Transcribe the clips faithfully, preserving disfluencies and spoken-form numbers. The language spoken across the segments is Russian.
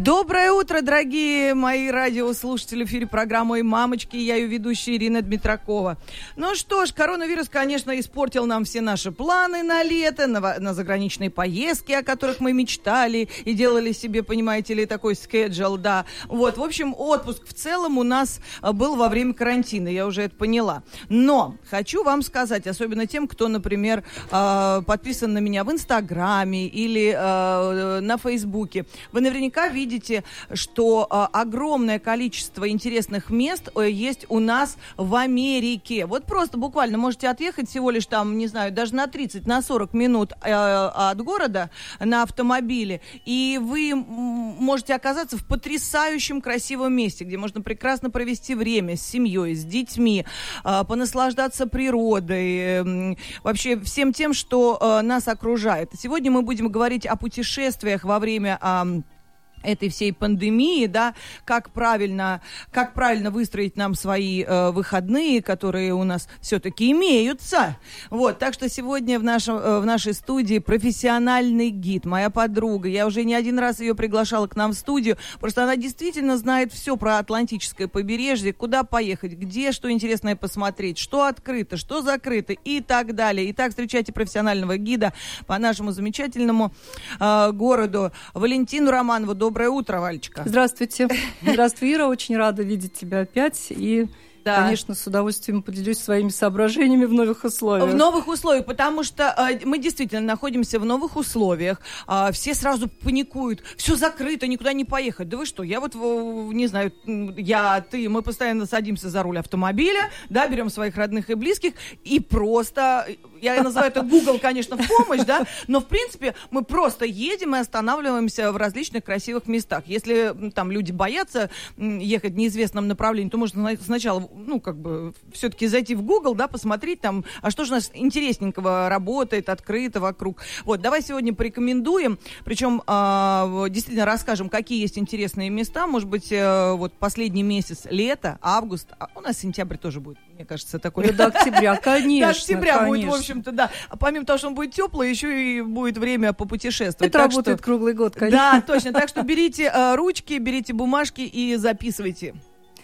Доброе утро, дорогие мои радиослушатели. В эфире программы «Ой, мамочки». Я ее ведущая Ирина Дмитракова. Ну что ж, коронавирус, конечно, испортил нам все наши планы на лето, на, на заграничные поездки, о которых мы мечтали и делали себе, понимаете ли, такой скеджул, да. Вот, в общем, отпуск в целом у нас был во время карантина, я уже это поняла. Но хочу вам сказать, особенно тем, кто, например, подписан на меня в Инстаграме или на Фейсбуке, вы наверняка видите, видите, что э, огромное количество интересных мест э, есть у нас в Америке. Вот просто буквально можете отъехать всего лишь там, не знаю, даже на тридцать, на сорок минут э, от города на автомобиле, и вы м- можете оказаться в потрясающем красивом месте, где можно прекрасно провести время с семьей, с детьми, э, понаслаждаться природой, э, вообще всем тем, что э, нас окружает. Сегодня мы будем говорить о путешествиях во время э, этой всей пандемии, да, как правильно, как правильно выстроить нам свои э, выходные, которые у нас все-таки имеются. Вот, так что сегодня в, нашем, э, в нашей студии профессиональный гид, моя подруга. Я уже не один раз ее приглашала к нам в студию, просто она действительно знает все про Атлантическое побережье, куда поехать, где что интересное посмотреть, что открыто, что закрыто и так далее. Итак, встречайте профессионального гида по нашему замечательному э, городу Валентину Романову. Доброе утро, Валечка. Здравствуйте. Здравствуй, Ира. Очень рада видеть тебя опять. И, да. конечно, с удовольствием поделюсь своими соображениями в новых условиях. В новых условиях, потому что э, мы действительно находимся в новых условиях. Э, все сразу паникуют. Все закрыто, никуда не поехать. Да вы что, я вот, не знаю, я, ты, мы постоянно садимся за руль автомобиля, да, берем своих родных и близких и просто... Я называю это Google, конечно, в помощь, да, но, в принципе, мы просто едем и останавливаемся в различных красивых местах. Если там люди боятся ехать в неизвестном направлении, то можно сначала, ну, как бы, все-таки зайти в Google, да, посмотреть там, а что же у нас интересненького работает, открыто вокруг. Вот, давай сегодня порекомендуем, причем э, действительно расскажем, какие есть интересные места. Может быть, э, вот последний месяц, лето, август, а у нас сентябрь тоже будет, мне кажется, такой. Да, до октября, конечно. До октября конечно. будет, в общем-то, да. А помимо того, что он будет теплый, еще и будет время попутешествовать. Это так работает что... круглый год, конечно. Да, точно. Так что берите э, ручки, берите бумажки и записывайте.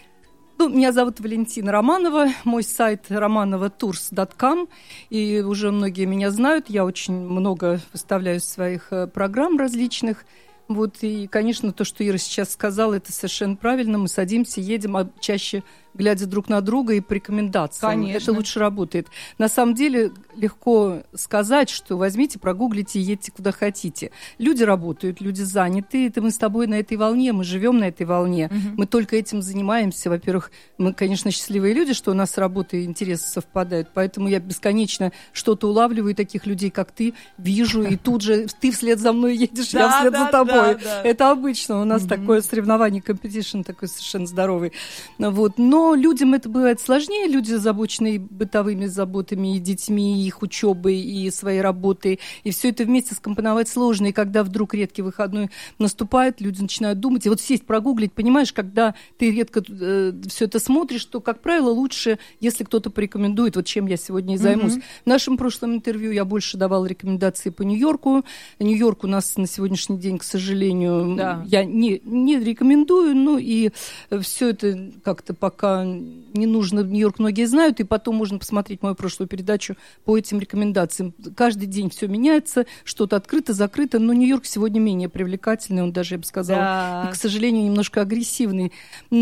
Ну, меня зовут Валентина Романова, мой сайт романова турс точка ком, и уже многие меня знают, я очень много выставляю своих э, программ различных. Вот, и, конечно, то, что Ира сейчас сказала, это совершенно правильно. Мы садимся, едем, а чаще глядя друг на друга и по рекомендациям. Конечно. Это лучше работает. На самом деле легко сказать, что возьмите, прогуглите и едьте куда хотите. Люди работают, люди заняты. Это мы с тобой на этой волне, мы живем на этой волне. Угу. Мы только этим занимаемся. Во-первых, мы, конечно, счастливые люди, что у нас работа и интересы совпадают. Поэтому я бесконечно что-то улавливаю, таких людей, как ты, вижу, и тут же ты вслед за мной едешь, я вслед за тобой. Это обычно. У нас такое соревнование, компетишн такой совершенно здоровый. Вот. Но Но людям это бывает сложнее. Люди озабочены бытовыми заботами, и детьми, и их учебой, и своей работой. И все это вместе скомпоновать сложно. И когда вдруг редкий выходной наступает, люди начинают думать. И вот сесть, прогуглить, понимаешь, когда ты редко э, все это смотришь, то, как правило, лучше, если кто-то порекомендует, вот чем я сегодня и займусь. Mm-hmm. В нашем прошлом интервью я больше давала рекомендации по Нью-Йорку. Нью-Йорк у нас на сегодняшний день, к сожалению, да. я не, не рекомендую. Ну и все это как-то пока не нужно, Нью-Йорк многие знают, и потом можно посмотреть мою прошлую передачу по этим рекомендациям. Каждый день все меняется, что-то открыто, закрыто, но Нью-Йорк сегодня менее привлекательный, он даже, я бы сказала, да. и, к сожалению, немножко агрессивный.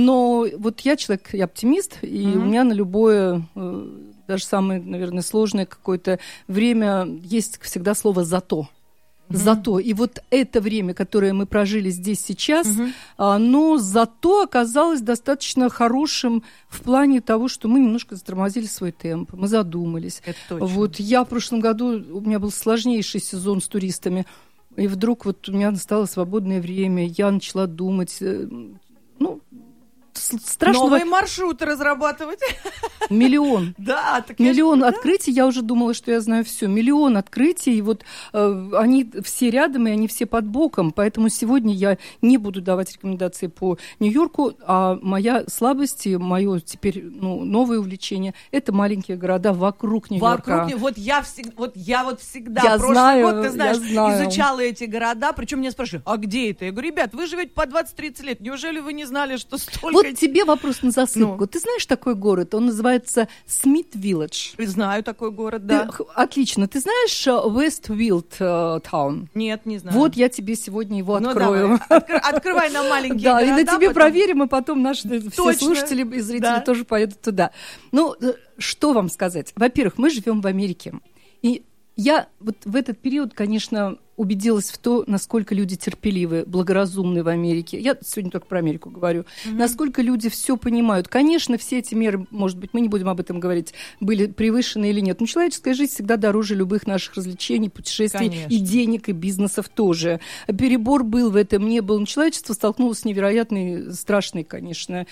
Но вот я человек, я оптимист, и mm-hmm. у меня на любое, даже самое, наверное, сложное какое-то время есть всегда слово «зато». Mm-hmm. Зато. И вот это время, которое мы прожили здесь сейчас, mm-hmm. оно зато оказалось достаточно хорошим в плане того, что мы немножко затормозили свой темп, мы задумались. Это точно. Вот я в прошлом году, у меня был сложнейший сезон с туристами, и вдруг вот у меня настало свободное время, я начала думать, ну, страшного... Новые маршруты разрабатывать. Миллион. Да, так Миллион я... открытий, я уже думала, что я знаю все. Миллион открытий, и вот э, они все рядом, и они все под боком. Поэтому сегодня я не буду давать рекомендации по Нью-Йорку, а моя слабость и мое теперь ну, новое увлечение – это маленькие города вокруг Нью-Йорка. Вокруг, вот я, всег, вот я вот всегда, я прошлый знаю, год, ты знаешь, знаю. изучала эти города, причем меня спрашивают, а где это? Я говорю, ребят, вы живете по двадцать-тридцать лет, неужели вы не знали, что столько... Вот тебе вопрос на засыпку. Ну. Ты знаешь такой город? Он называется Смит-Вилледж. Знаю такой город, да. Ты, отлично. Ты знаешь Вествилд таун? Нет, не знаю. Вот я тебе сегодня его ну, открою. Откр- открывай нам маленькие да, города. Да, и на тебе потом... проверим, и потом наши все Точно. слушатели и зрители да. тоже поедут туда. Ну, что вам сказать? Во-первых, мы живем в Америке. И я вот в этот период, конечно, убедилась в то, насколько люди терпеливы, благоразумны в Америке. Я сегодня только про Америку говорю. Mm-hmm. Насколько люди все понимают. Конечно, все эти меры, может быть, мы не будем об этом говорить, были превышены или нет. Но человеческая жизнь всегда дороже любых наших развлечений, путешествий, конечно. И денег, и бизнесов тоже. Перебор был в этом, не был. Но человечество столкнулось с невероятной, страшной, конечно,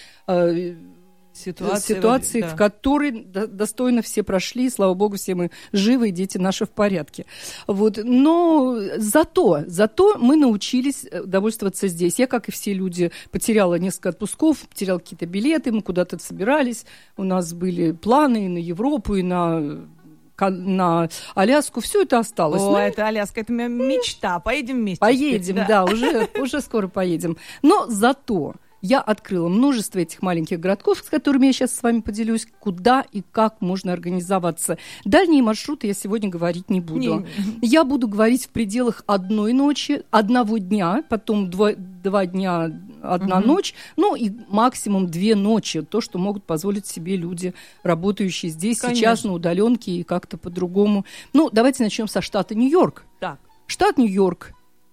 Ситуации, ситуации да. в которой достойно все прошли, слава богу, все мы живы, и дети наши в порядке. Вот. Но зато, зато мы научились довольствоваться здесь. Я, как и все люди, потеряла несколько отпусков, потеряла какие-то билеты, мы куда-то собирались, у нас были планы и на Европу, и на... на Аляску, все это осталось. О, ну, это Аляска, это моя мечта. Поедем вместе. Поедем, теперь, да, да уже, уже скоро поедем. Но зато я открыла множество этих маленьких городков, с которыми я сейчас с вами поделюсь, куда и как можно организоваться. Дальние маршруты я сегодня говорить не буду. Не. Я буду говорить в пределах одной ночи, одного дня, потом два, два дня, одна угу. ночь, ну и максимум две ночи, то, что могут позволить себе люди, работающие здесь, Конечно. Сейчас на удаленке и как-то по-другому. Ну, давайте начнем со штата Нью-Йорк. Так. Штат Нью-Йорк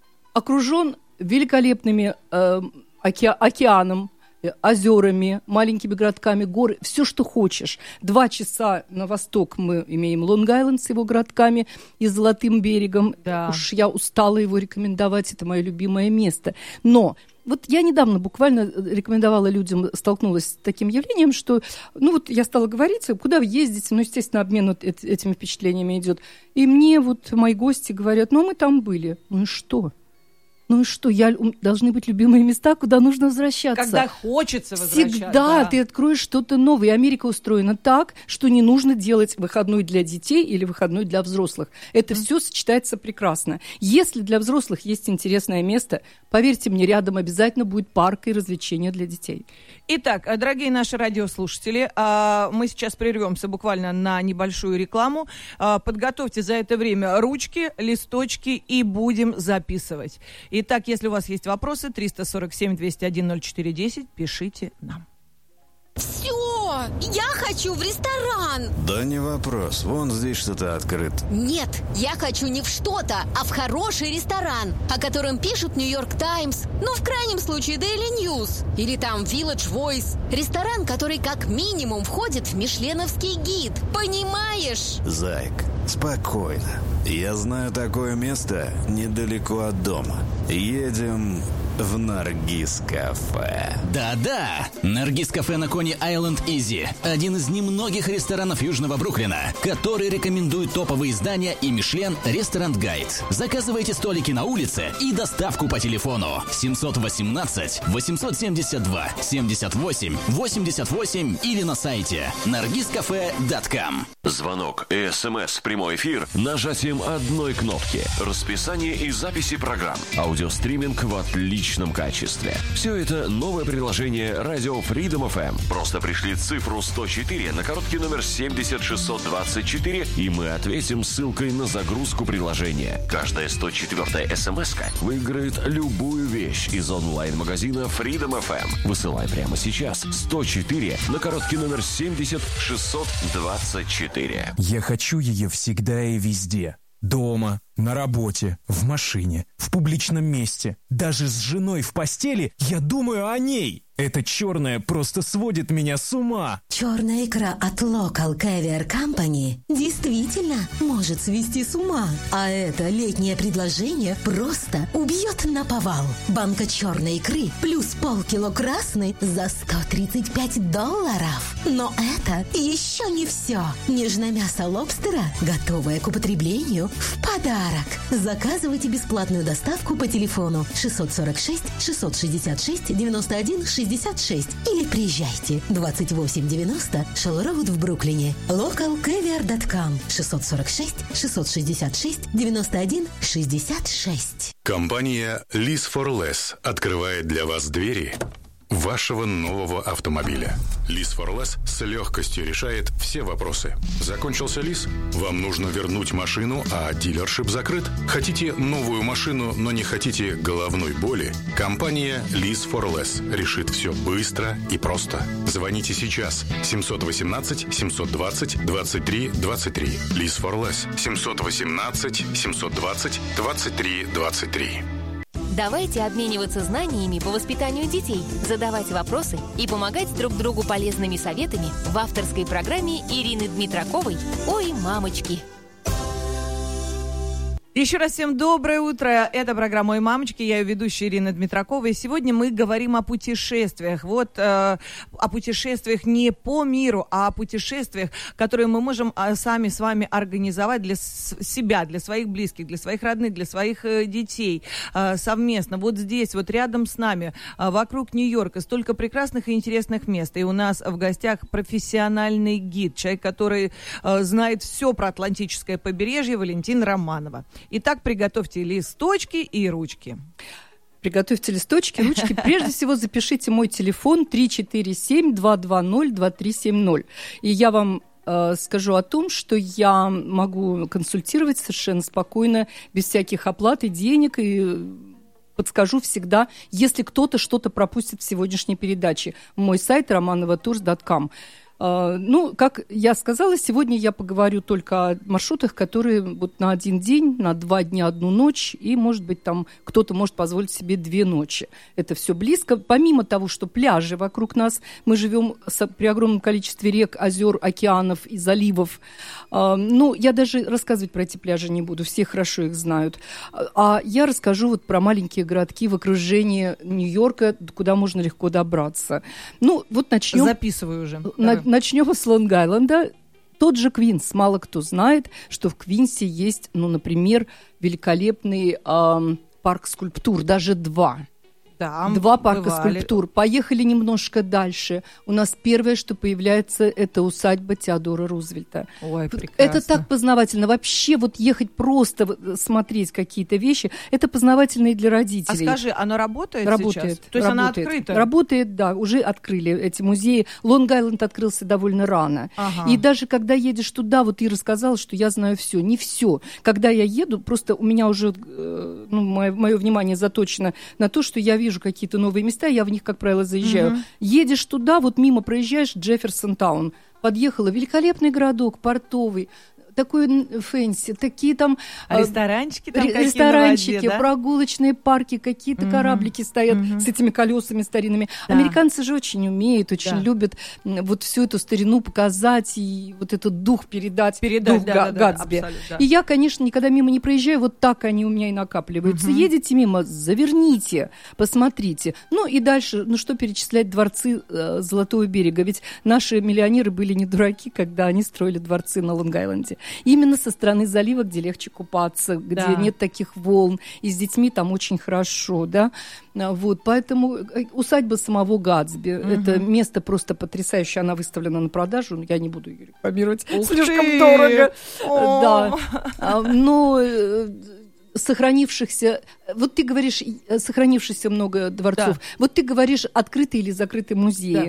окружен великолепными... Э, Оке- океаном, озерами, маленькими городками, горы, все, что хочешь. Два часа на восток мы имеем Лонг-Айленд с его городками и Золотым берегом. Да. Уж я устала его рекомендовать, это мое любимое место. Но вот я недавно буквально рекомендовала людям, столкнулась с таким явлением, что, ну вот я стала говорить, куда вы ездите, ну, естественно, обмен вот этими впечатлениями идет. И мне вот мои гости говорят, ну, мы там были. Ну и что? Ну и что, я, должны быть любимые места, куда нужно возвращаться. Когда хочется возвращаться. Всегда да. ты откроешь что-то новое. И Америка устроена так, что не нужно делать выходной для детей или выходной для взрослых. Это mm. все сочетается прекрасно. Если для взрослых есть интересное место, поверьте мне, рядом обязательно будет парк и развлечения для детей. Итак, дорогие наши радиослушатели, мы сейчас прервемся буквально на небольшую рекламу. Подготовьте за это время ручки, листочки и будем записывать. Итак, если у вас есть вопросы, триста сорок семь двести один ноль четыре десять, пишите нам. Все, я хочу в ресторан. Да не вопрос, вон здесь что-то открыто. Нет, я хочу не в что-то, а в хороший ресторан, о котором пишут Нью-Йорк Таймс, ну, в крайнем случае, Daily News, или там Village Voice. Ресторан, который как минимум входит в мишленовский гид, понимаешь? Зайка, спокойно. Я знаю такое место недалеко от дома. Едем в Наргиз кафе. Да-да, Наргиз кафе на Кони Айленд Изи. Один из немногих ресторанов Южного Бруклина, который рекомендует топовые издания и Мишлен Ресторан Гайд. Заказывайте столики на улице и доставку по телефону семь один восемь восемь семь два семь восемь восемь восемь или на сайте наргиз кафе точка ком. Звонок и СМС в прямой эфир нажатием одной кнопки. Расписание и записи программ. Аудиостриминг в отличном качестве. Все это новое приложение радио Freedom эф эм. Просто пришли цифру сто четыре на короткий номер семь шесть два четыре, и мы ответим ссылкой на загрузку приложения. Каждая сто четвёртая смс-ка выиграет любую вещь из онлайн-магазина Freedom эф эм. Высылай прямо сейчас сто четыре на короткий номер семь шесть два четыре. Я хочу ее всегда и везде. Дома, на работе, в машине, в публичном месте. Даже с женой в постели я думаю о ней. Это черное просто сводит меня с ума. Черная икра от Local Caviar Company действительно может свести с ума. А это летнее предложение просто убьет наповал. Банка черной икры плюс полкило красной за сто тридцать пять долларов. Но это еще не все. Нежное мясо лобстера, готовое к употреблению, в подарок. Заказывайте бесплатную доставку по телефону шестьсот сорок шесть шестьсот шестьдесят шесть девяносто один шестьдесят шесть или приезжайте двадцать восемь девяносто Шелл Роуд в Бруклине. локал кавиар точка ком шестьсот сорок шесть шестьсот шестьдесят шесть девяносто один шестьдесят шесть. Компания Lease for Less открывает для вас двери вашего нового автомобиля. Lease for Less с легкостью решает все вопросы. Закончился лиз? Вам нужно вернуть машину, а дилершип закрыт? Хотите новую машину, но не хотите головной боли? Компания Lease for Less решит все быстро и просто. Звоните сейчас. семьсот восемнадцать семьсот двадцать двадцать три двадцать три. Lease for Less. семьсот восемнадцать семьсот двадцать двадцать три двадцать три. Давайте обмениваться знаниями по воспитанию детей, задавать вопросы и помогать друг другу полезными советами в авторской программе Ирины Дмитраковой «Ой, мамочки». Еще раз всем доброе утро. Это программа «Ой, мамочки». Я ее ведущая Ирина Дмитракова. И сегодня мы говорим о путешествиях. Вот э, о путешествиях не по миру, а о путешествиях, которые мы можем э, сами с вами организовать для с- себя, для своих близких, для своих родных, для своих э, детей э, совместно. Вот здесь, вот рядом с нами, э, вокруг Нью-Йорка, столько прекрасных и интересных мест. И у нас в гостях профессиональный гид, человек, который э, знает все про Атлантическое побережье, Валентина Романова. Итак, приготовьте листочки и ручки. Приготовьте листочки, ручки. Прежде всего запишите мой телефон три четыре семь два два ноль два три семь ноль. И я вам э, скажу о том, что я могу консультировать совершенно спокойно, без всяких оплат и денег, и подскажу всегда, если кто-то что-то пропустит в сегодняшней передаче. Мой сайт романова турс точка ком. Ну, как я сказала, сегодня я поговорю только о маршрутах, которые вот на один день, на два дня, одну ночь, и, может быть, там кто-то может позволить себе две ночи. Это все близко. Помимо того, что пляжи вокруг нас, мы живем при огромном количестве рек, озер, океанов и заливов. Ну, я даже рассказывать про эти пляжи не буду, все хорошо их знают. А я расскажу вот про маленькие городки в окружении Нью-Йорка, куда можно легко добраться. Ну, вот начнем. Записываю уже. На, начнем с Лонг-Айленда. Тот же Квинс. Мало кто знает, что в Квинсе есть, ну, например, великолепный э, парк скульптур, даже два. Да, Два парка бывали. скульптур. Поехали немножко дальше. У нас первое, что появляется, это усадьба Теодора Рузвельта. Ой, прекрасно. Это так познавательно. Вообще вот ехать просто смотреть какие-то вещи, это познавательно и для родителей. А скажи, оно работает, Работает. сейчас? То есть работает. она открыта? Работает, да. Уже открыли эти музеи. Лонг-Айленд открылся довольно рано. Ага. И даже когда едешь туда, вот Ира сказала, что я знаю все. Не все. Когда я еду, просто у меня уже э, ну, мое, мое внимание заточено на то, что я вижу какие-то новые места, я в них, как правило, заезжаю. Mm-hmm. Едешь туда, вот мимо проезжаешь, Джефферсон-таун. Подъехала, великолепный городок, портовый, такой фэнси, такие там... А ресторанчики там ре- какие Ресторанчики, на воде, да? прогулочные парки, какие-то mm-hmm. кораблики стоят mm-hmm. с этими колесами старинными. Да. Американцы же очень умеют, очень да. любят вот всю эту старину показать и вот этот дух передать, передать дух да, Га- да, Гатсби. Да, да, и я, конечно, никогда мимо не проезжаю, вот так они у меня и накапливаются. Mm-hmm. Едете мимо, заверните, посмотрите. Ну и дальше, ну что перечислять дворцы э, Золотого берега, ведь наши миллионеры были не дураки, когда они строили дворцы на Лонг-Айленде. Именно со стороны залива, где легче купаться, где да. нет таких волн, и с детьми там очень хорошо, да. Вот, поэтому усадьба самого Гатсби, угу. это место просто потрясающее, она выставлена на продажу, я не буду ее рекламировать, Ух слишком ты! дорого. О! Да, но сохранившихся, вот ты говоришь, сохранившихся много дворцов, да. вот ты говоришь, открытые или закрытые музеи. Да.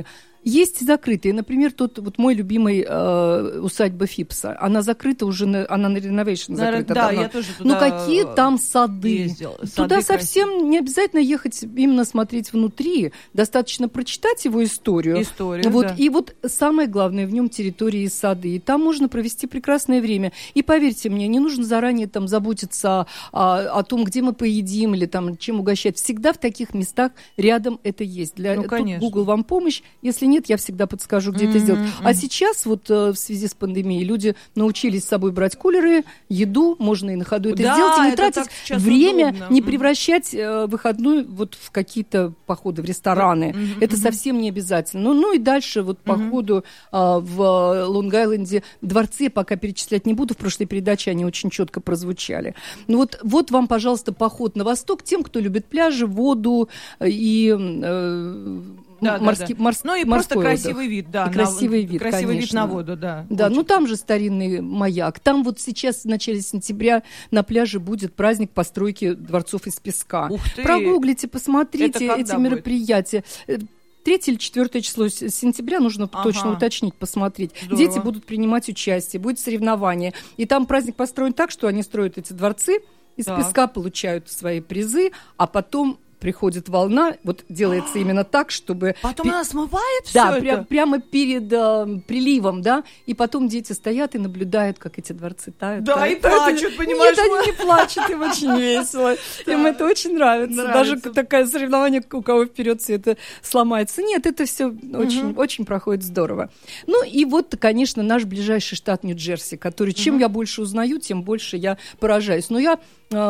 Есть и закрытые. Например, тот вот мой любимый э, усадьба Фипса. Она закрыта уже, на, она на реновейшн закрыта. Да, давно. я тоже туда Но какие там сады? Ездила. Туда Сады совсем красивые. не обязательно ехать именно смотреть внутри. Достаточно прочитать его историю. Историю, вот, да. И вот самое главное, в нем территории и сады. И там можно провести прекрасное время. И поверьте мне, не нужно заранее там заботиться о, о том, где мы поедим или там чем угощать. Всегда в таких местах рядом это есть. Для, Ну, тут конечно. Google вам помощь. Если нет, я всегда подскажу, где mm-hmm, это сделать. Mm-hmm. А сейчас вот э, в связи с пандемией люди научились с собой брать кулеры, еду, можно и на ходу это да, сделать, и не это тратить удобно. время, не Mm-hmm. превращать э, выходной вот в какие-то походы в рестораны. Mm-hmm. Это mm-hmm. совсем не обязательно. Ну, ну и дальше вот по mm-hmm. ходу э, в Лонг-Айленде дворцы пока перечислять не буду, в прошлой передаче они очень четко прозвучали. Ну вот, вот вам, пожалуйста, поход на восток тем, кто любит пляжи, воду и... Э, Да, морский, да, да. Морс, ну и морской просто отдых. красивый вид, да. И на, красивый вид, красивый конечно. вид на воду, да. Да, очень. ну там же старинный маяк. Там вот сейчас в начале сентября на пляже будет праздник постройки дворцов из песка. Ух ты! Прогуглите, посмотрите Это эти будет? мероприятия. Третье или четвертое число сентября, нужно ага. точно уточнить, посмотреть. Здорово. Дети будут принимать участие, будет соревнование. И там праздник построен так, что они строят эти дворцы, из так. песка получают свои призы, а потом приходит волна, вот делается именно так, чтобы... Потом она смывает все да, это? прям, прямо перед э, приливом, да, и потом дети стоят и наблюдают, как эти дворцы тают. Да, тают, и тают. плачут, понимаешь? Нет, они не плачут, им очень весело. Им это очень нравится. Даже такое соревнование, у кого вперед все это сломается. Нет, это все очень, очень проходит здорово. Ну и вот, конечно, наш ближайший штат Нью-Джерси, который, чем я больше узнаю, тем больше я поражаюсь. Но я...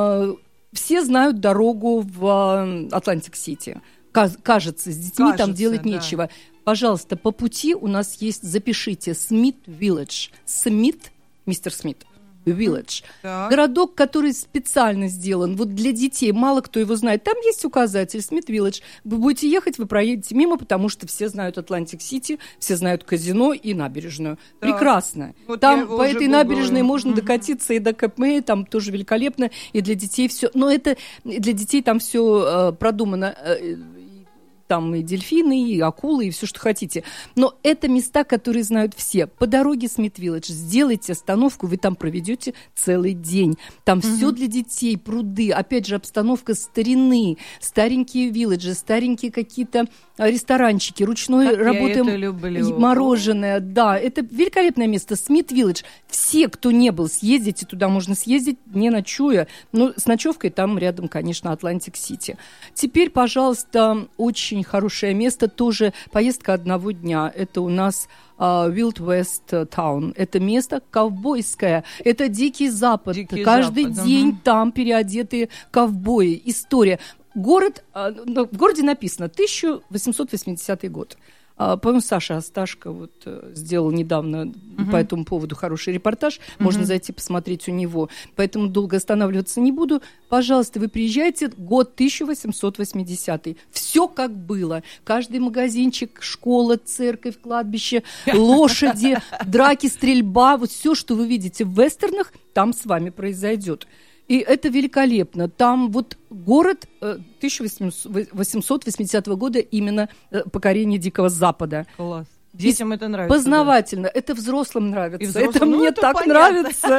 Все знают дорогу в Атлантик-Сити. Кажется, с детьми Кажется, там делать да. нечего. Пожалуйста, по пути у нас есть, запишите, Смит Виллидж. Смит, мистер Смит. Village. Так. Городок, который специально сделан вот для детей. Мало кто его знает. Там есть указатель Смит Village. Вы будете ехать, вы проедете мимо, потому что все знают Атлантик-Сити, все знают казино и набережную. Так. Прекрасно. Вот там по этой гуглила. набережной можно Мгм. докатиться и до Кэпмэй, там тоже великолепно. И для детей все. Но это для детей там все э, продумано. Э, Там и дельфины, и акулы, и все, что хотите. Но это места, которые знают все. По дороге Смит-Виллидж сделайте остановку, вы там проведете целый день. Там угу. все для детей, пруды. Опять же, обстановка старины, старенькие вилледжи, старенькие какие-то ресторанчики, ручной как работаем, я это люблю. Мороженое. Да, это великолепное место. Смит-Виллидж. Все, кто не был, съездите туда, можно съездить, не ночуя. Но с ночевкой там рядом, конечно, Атлантик-Сити. Теперь, пожалуйста, очень хорошее место, тоже поездка одного дня. Это у нас uh, Wild West Town. Это место ковбойское. Это Дикий Запад. Дикий Каждый Запад, день угу. там переодетые ковбои. История. Город, uh, в городе написано тысяча восемьсот восьмидесятый год. Uh, по-моему, Саша Асташко вот, uh, сделал недавно uh-huh. по этому поводу хороший репортаж. Uh-huh. Можно зайти посмотреть у него. Поэтому долго останавливаться не буду. Пожалуйста, вы приезжайте. Год тысяча восемьсот восьмидесятый. Все как было. Каждый магазинчик, школа, церковь, кладбище, лошади, драки, стрельба. Вот все, что вы видите в вестернах, там с вами произойдет. И это великолепно. Там вот город э, тысяча восемьсот восьмидесятого года, именно э, покорение Дикого Запада. Класс. Детям это нравится. Познавательно. Да. Это взрослым нравится. Взрослым, это ну, мне это так понятно. нравится.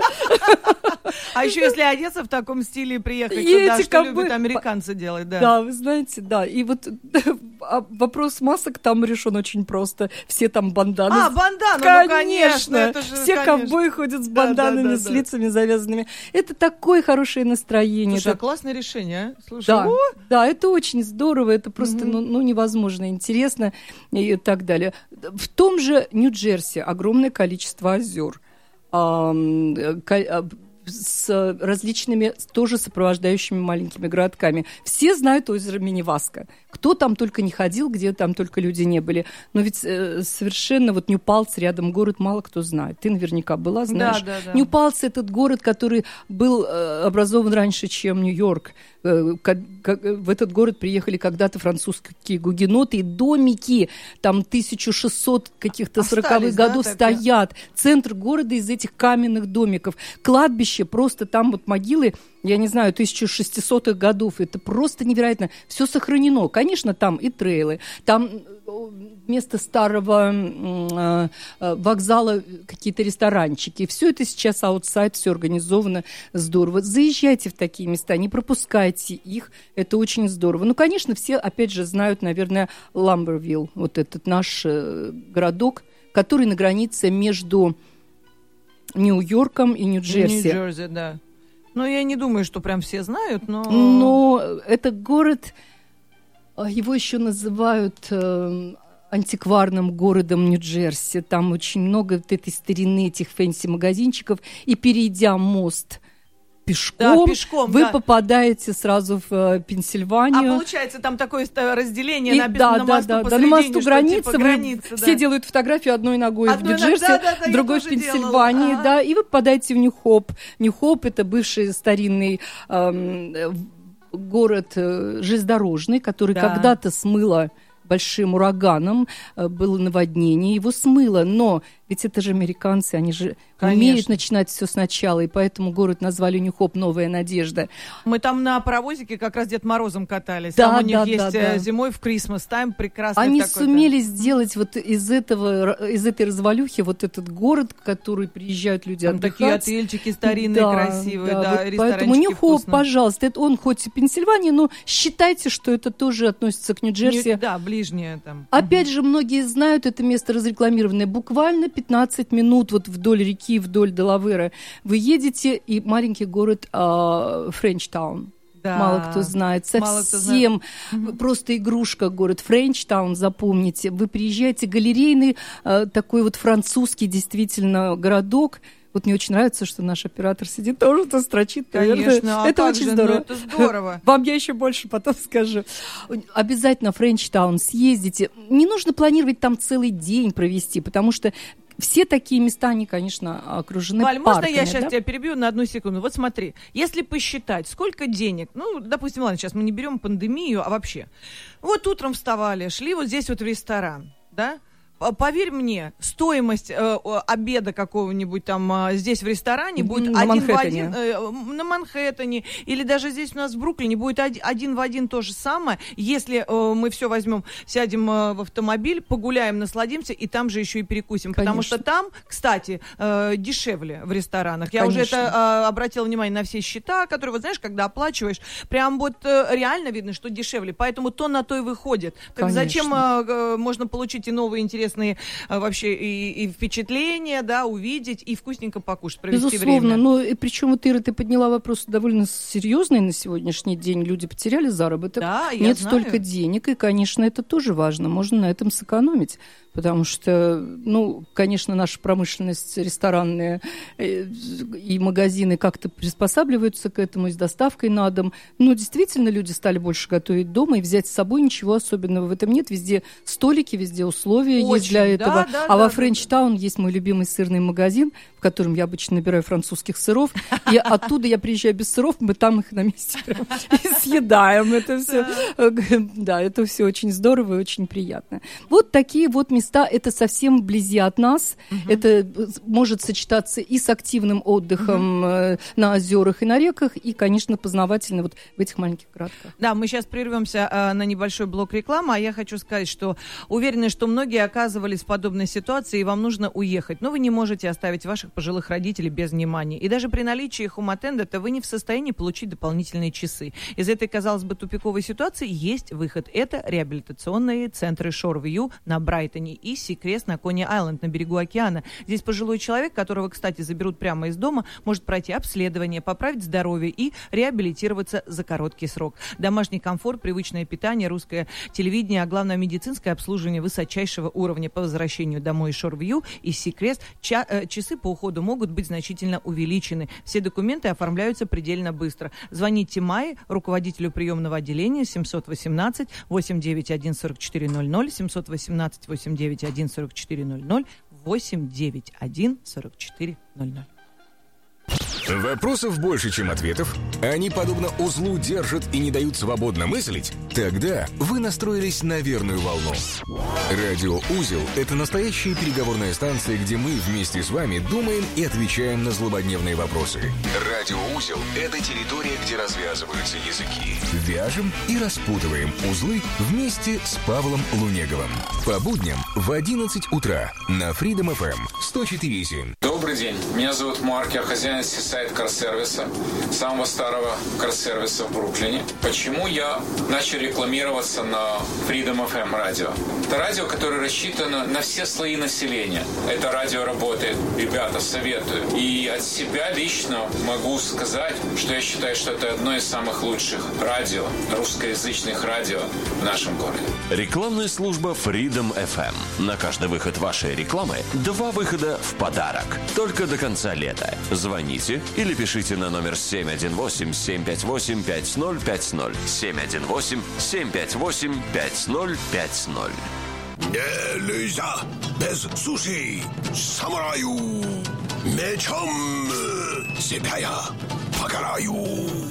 А еще если одеться в таком стиле и приехать И туда, эти что ковбои- любят американцы делать, да. Да, вы знаете, да. И вот а вопрос масок там решен очень просто. Все там банданы. А, банданы, конечно. ну, конечно. Это же, Все конечно. ковбои ходят с банданами, Да, да, да, с да. лицами завязанными. Это такое хорошее настроение. Слушай, это а классное решение, а? Слушай, Да, о! да, это очень здорово, это просто Мгм. ну, ну, невозможно интересно и так далее. В том же Нью-Джерси огромное количество озер. Ам, ка- а, с различными тоже сопровождающими маленькими городками. Все знают озеро Минневаска. Кто там только не ходил, где там только люди не были. Но ведь э, совершенно вот Нью-Палц рядом город мало кто знает. Ты наверняка была, знаешь. Да, да, да. Нью-Палц — этот город, который был э, образован раньше, чем Нью-Йорк. Э, как, как, в этот город приехали когда-то французские гугеноты, и домики там тысяча шестьсот каких-то Остались, сороковых да, годов так? стоят. Центр города из этих каменных домиков. Кладбище зрелище, просто там вот могилы, я не знаю, тысяча шестисотых годов, это просто невероятно. Все сохранено. Конечно, там и трейлы, там вместо старого э, вокзала какие-то ресторанчики. Все это сейчас аутсайд, все организовано здорово. Заезжайте в такие места, не пропускайте их, это очень здорово. Ну, конечно, все, опять же, знают, наверное, Ламбервилл, вот этот наш э, городок, который на границе между Нью-Йорком и Нью-Джерси. Нью-Джерси, да. Ну, я не думаю, что прям все знают, но... Но это город, его еще называют э, антикварным городом Нью-Джерси. Там очень много вот этой старины, этих фэнси-магазинчиков. И перейдя мост пешком, да, пешком вы да. попадаете сразу в э, Пенсильванию. А получается, там такое разделение и, написано да, на мосту да, посередине, да, на мосту что, граница, типа, вы, граница да. все делают фотографию одной ногой одной в Нью-Джерси, да, да, да, другой в Пенсильвании, ага. да, и вы попадаете в Нью-Хоп. Нью-Хоп — это бывший старинный эм, город э, железнодорожный, который да. когда-то смыло большим ураганом, э, было наводнение, его смыло, но ведь это же американцы, они же Конечно. умеют начинать все сначала, и поэтому город назвали Нью-Хоп «Новая надежда». Мы там на паровозике как раз Дед Морозом катались. Да, там у них да, есть да, да. зимой в Christmas Time прекрасный Они такой, сумели да. сделать вот из этого, из этой развалюхи вот этот город, в который приезжают люди там отдыхать. Такие отельчики старинные, да, красивые, да, да, вот ресторанчики поэтому Нью-Хоп, вкусные. пожалуйста, это он хоть и Пенсильвания, но считайте, что это тоже относится к Нью-Джерси. Нью- да, ближнее там. Опять же, многие знают это место разрекламированное. Буквально пятнадцать минут вот вдоль реки, вдоль Делавера вы едете, и маленький город э, Френчтаун. Да. Мало кто знает. Совсем знает. Просто игрушка город Френчтаун, запомните. Вы приезжаете, галерейный, э, такой вот французский действительно городок. Вот мне очень нравится, что наш оператор сидит, тоже то строчит. Конечно, а это очень же, здорово. Ну, это здорово. Вам я еще больше потом скажу. Обязательно в Френчтаун съездите. Не нужно планировать там целый день провести, потому что все такие места, они, конечно, окружены Валь, парками. можно я сейчас да? тебя перебью на одну секунду? Вот смотри, если посчитать, сколько денег, ну, допустим, ладно, сейчас мы не берем пандемию, а вообще. Вот утром вставали, шли вот здесь вот в ресторан, да? Поверь мне, стоимость э, обеда какого-нибудь там э, здесь в ресторане будет на один Манхэттене. в один э, на Манхэттене, или даже здесь у нас в Бруклине будет один, один в один то же самое, если э, мы все возьмем, сядем э, в автомобиль, погуляем, насладимся, и там же еще и перекусим. Конечно. Потому что там, кстати, э, дешевле в ресторанах. Я Конечно. уже это э, обратила внимание на все счета, которые, вот знаешь, когда оплачиваешь, прям вот э, реально видно, что дешевле. Поэтому то на то и выходит. Так зачем э, э, можно получить и новые интересные вообще и, и впечатления, да, увидеть и вкусненько покушать, провести Безусловно, время. но и причем вот, Ира, ты подняла вопрос довольно серьезный на сегодняшний день. Люди потеряли заработок, да, я нет знаю. столько денег, и, конечно, это тоже важно. Можно на этом сэкономить, потому что, ну, конечно, наша промышленность ресторанная и магазины как-то приспосабливаются к этому и с доставкой на дом. Но действительно люди стали больше готовить дома, и взять с собой ничего особенного в этом нет. Везде столики, везде условия Очень, есть для этого. Да, да, а да, во Френчтаун да. есть мой любимый сырный магазин, в котором я обычно набираю французских сыров, и оттуда я приезжаю без сыров, мы там их на месте съедаем. Это все, да, это все очень здорово и очень приятно. Вот такие вот места, это совсем вблизи от нас, это может сочетаться и с активным отдыхом на озерах и на реках, и, конечно, познавательно вот в этих маленьких городках. Да, мы сейчас прервемся на небольшой блок рекламы, а я хочу сказать, что уверена, что многие оказывались в подобной ситуации, и вам нужно уехать, но вы не можете оставить ваших пожилых родителей без внимания. И даже при наличии хом-аттендента вы не в состоянии получить дополнительные часы. Из этой, казалось бы, тупиковой ситуации есть выход. Это реабилитационные центры Шорвью на Брайтоне и Си-Крест на Кони-Айленд на берегу океана. Здесь пожилой человек, которого, кстати, заберут прямо из дома, может пройти обследование, поправить здоровье и реабилитироваться за короткий срок. Домашний комфорт, привычное питание, русское телевидение, а главное медицинское обслуживание высочайшего уровня. По возвращению домой из Шорвью и Си-Крест ча- э, часы по уходу могут быть значительно увеличены. Все документы оформляются предельно быстро. Звоните Майе, руководителю приемного отделения семьсот восемнадцать восемьсот девяносто один сорок четыре ноль ноль, семьсот восемнадцать восемьсот девяносто один сорок четыре ноль ноль, восемь девять один сорок четыре ноль ноль. Вопросов больше, чем ответов? Они, подобно узлу, держат и не дают свободно мыслить? Тогда вы настроились на верную волну. Радио «Узел» — это настоящая переговорная станция, где мы вместе с вами думаем и отвечаем на злободневные вопросы. Радио «Узел» — это территория, где развязываются языки. Вяжем и распутываем узлы вместе с Павлом Лунеговым. По будням в одиннадцать утра на Freedom эф эм сто четыре и семь. Добрый день, меня зовут Марк, я хозяин Seaside карсервиса, самого старого карсервиса в Бруклине. Почему я начал рекламироваться на Freedom эф эм радио? Это радио, которое рассчитано на все слои населения. Это радио работает, ребята, советую. И от себя лично могу сказать, что я считаю, что это одно из самых лучших радио, русскоязычных радио в нашем городе. Рекламная служба Freedom эф эм. На каждый выход вашей рекламы два выхода в подарок. Только до конца лета. Звоните или пишите на номер семь один восемь семь пять восемь пять ноль пять ноль. семь один восемь семь пять восемь пять ноль пять ноль. Нельзя без суши. Самураю мечом себя я покараю.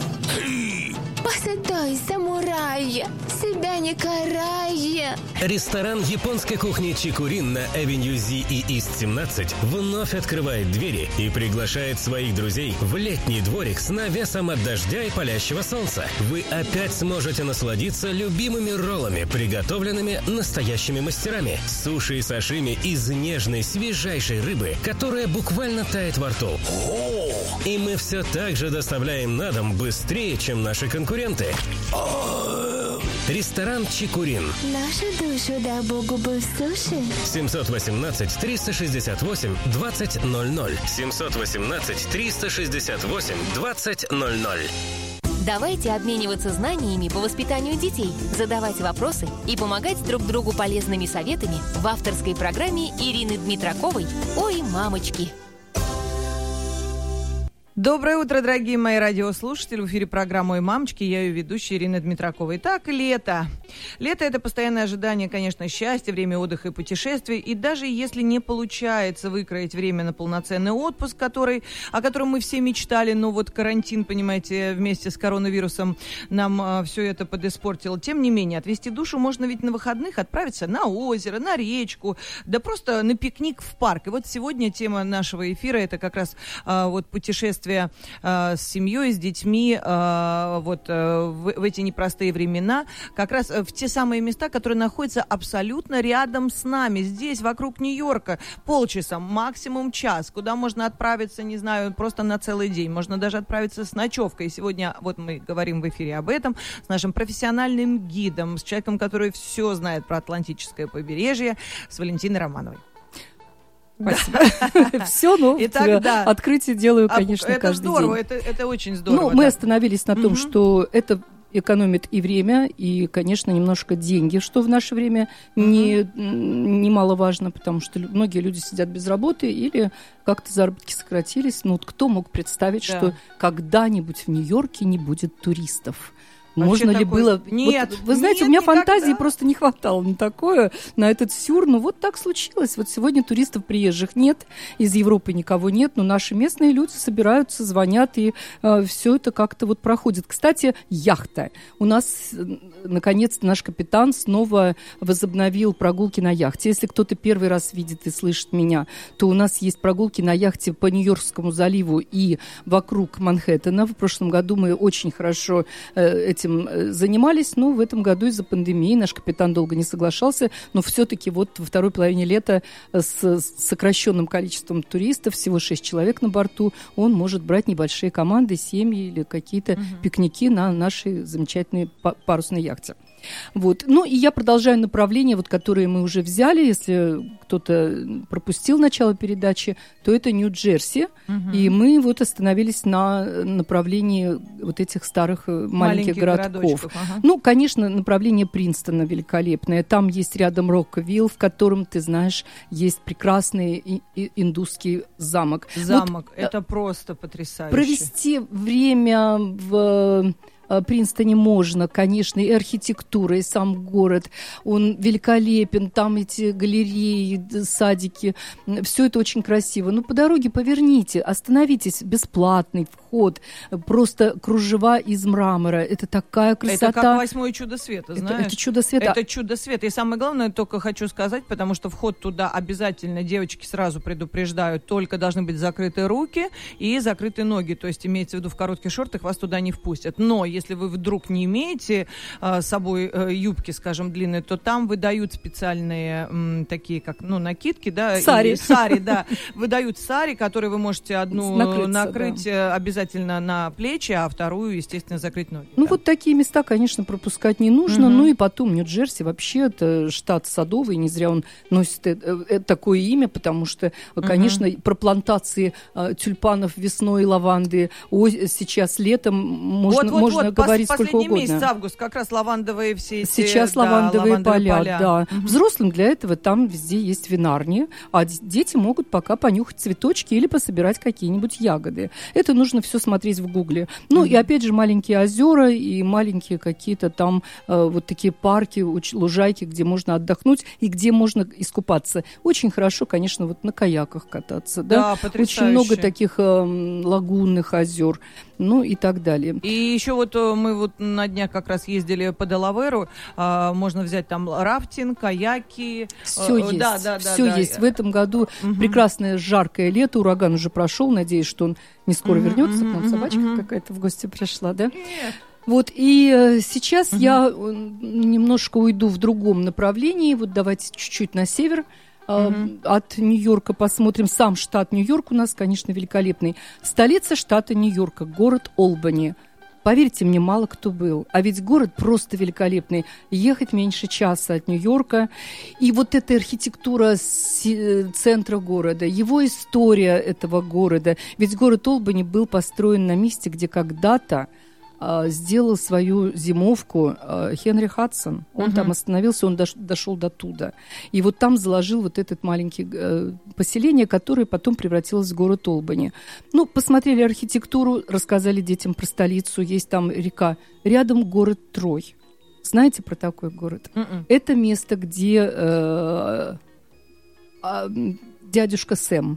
Постой, самурай, себя не карай. Ресторан японской кухни Чикурин на Авеню Зи и Ист семнадцать вновь открывает двери и приглашает своих друзей в летний дворик с навесом от дождя и палящего солнца. Вы опять сможете насладиться любимыми роллами, приготовленными настоящими мастерами. Суши и сашими из нежной, свежайшей рыбы, которая буквально тает во рту. И мы все так же доставляем на дом быстрее, чем наши конкуренты. Ресторан Чикурин. Нашу душу да Богу бы в суши. семьсот восемнадцать триста шестьдесят восемь двадцать ноль ноль. семьсот восемнадцать триста шестьдесят восемь двадцать ноль ноль. Давайте обмениваться знаниями по воспитанию детей, задавать вопросы и помогать друг другу полезными советами в авторской программе Ирины Дмитраковой «Ой, мамочки». Доброе утро, дорогие мои радиослушатели. В эфире программа «Ой, мамочки». Я ее ведущая Ирина Дмитракова. Итак, лето. Лето – это постоянное ожидание, конечно, счастья, время отдыха и путешествий. И даже если не получается выкроить время на полноценный отпуск, который, о котором мы все мечтали, но вот карантин, понимаете, вместе с коронавирусом нам а, все это подиспортил. Тем не менее, отвести душу можно ведь на выходных, отправиться на озеро, на речку, да просто на пикник в парк. И вот сегодня тема нашего эфира – это как раз а, вот путешествие Э, с семьей, с детьми э, вот э, в, в эти непростые времена, как раз в те самые места, которые находятся абсолютно рядом с нами, здесь, вокруг Нью-Йорка, полчаса, максимум час, куда можно отправиться, не знаю, просто на целый день, можно даже отправиться с ночевкой. Сегодня вот мы говорим в эфире об этом с нашим профессиональным гидом, с человеком, который все знает про Атлантическое побережье, с Валентиной Романовой. Спасибо. Все, ну, открытие делаю, конечно, каждый день. Это здорово, это очень здорово. Ну, мы остановились на том, что это экономит и время, и, конечно, немножко деньги, что в наше время не, немаловажно, потому что многие люди сидят без работы или как-то заработки сократились. Ну, вот кто мог представить, да. что когда-нибудь в Нью-Йорке не будет туристов? Вообще Можно ли такой... было... Нет, вот, вы знаете, нет, у меня никогда. фантазии просто не хватало на такое, на этот сюр. Ну, вот так случилось. Вот сегодня туристов приезжих нет, из Европы никого нет, но наши местные люди собираются, звонят, и э, все это как-то вот проходит. Кстати, яхта. У нас, наконец-то, наш капитан снова возобновил прогулки на яхте. Если кто-то первый раз видит и слышит меня, то у нас есть прогулки на яхте по Нью-Йоркскому заливу и вокруг Манхэттена. В прошлом году мы очень хорошо э, эти занимались, но в этом году из-за пандемии наш капитан долго не соглашался, но все-таки вот во второй половине лета с сокращенным количеством туристов, всего шесть человек на борту, он может брать небольшие команды, семьи или какие-то угу. пикники на нашей замечательной парусной яхте. Вот. Ну, и я продолжаю направление, вот, которые мы уже взяли. Если кто-то пропустил начало передачи, то это Нью-Джерси. Угу. И мы вот остановились на направлении вот этих старых маленьких, маленьких городков. Ага. Ну, конечно, направление Принстона великолепное. Там есть рядом Роквилл, в котором, ты знаешь, есть прекрасный и- и индусский замок. Замок. Вот, это просто потрясающе. Провести время в... Принстоне можно, конечно, и архитектура, и сам город, он великолепен, там эти галереи, садики, все это очень красиво. Но по дороге поверните, остановитесь, бесплатный вход, просто кружева из мрамора, это такая красота. Это как восьмое чудо света, знаешь? Это, это чудо света. Это чудо света. И самое главное, только хочу сказать, потому что вход туда обязательно, девочки сразу предупреждают, только должны быть закрыты руки и закрыты ноги, то есть имеется в виду в коротких шортах вас туда не впустят. Но если вы вдруг не имеете э, с собой э, юбки, скажем, длинные, то там выдают специальные м, такие, как, ну, накидки, да. Сари. И, сари, да. Выдают сари, которые вы можете одну Накрыться, накрыть да. обязательно на плечи, а вторую, естественно, закрыть ноги. Ну, да. вот такие места, конечно, пропускать не нужно. Угу. Ну, и потом Нью-Джерси вообще это штат садовый, не зря он носит это, это такое имя, потому что, конечно, угу. про плантации э, тюльпанов весной, лаванды о, сейчас летом можно, вот, вот, можно вот, говорить пос, сколько угодно. Месяц, август, как раз лавандовые все эти... Сейчас да, лавандовые, лавандовые поля, поля, да. Угу. Взрослым для этого там везде есть винарни, а дети могут пока понюхать цветочки или пособирать какие-нибудь ягоды. Это нужно все смотреть в Гугле. Ну, угу. и опять же маленькие озера и маленькие какие-то там э, вот такие парки, лужайки, где можно отдохнуть и где можно искупаться. Очень хорошо, конечно, вот на каяках кататься. Да, да, очень много таких э, лагунных озер, ну и так далее. И еще вот мы вот на днях как раз ездили по Делаверу, а, можно взять там рафтинг, каяки. Все а, есть, да, да, все да, есть. да. В этом году угу. прекрасное жаркое лето, ураган уже прошел, надеюсь, что он не скоро угу, вернется. Угу, К нам собачка угу. какая-то в гости пришла, да? Нет. Вот, и э, сейчас угу. я немножко уйду в другом направлении. Вот давайте чуть-чуть на север. Uh-huh. От Нью-Йорка посмотрим. Сам штат Нью-Йорк у нас, конечно, великолепный. Столица штата Нью-Йорка, город Олбани. Поверьте мне, мало кто был. А ведь город просто великолепный. Ехать меньше часа от Нью-Йорка. И вот эта архитектура центра города, его история этого города. Ведь город Олбани был построен на месте, где когда-то сделал свою зимовку Хенри Хадсон. Он uh-huh. там остановился, он дош, дошел до туда. И вот там заложил вот этот маленький э, поселение, которое потом превратилось в город Олбани. Ну, посмотрели архитектуру, рассказали детям про столицу. Есть там река. Рядом город Трой. Знаете про такой город? Uh-uh. Это место, где... Э, э, дядюшка Сэм.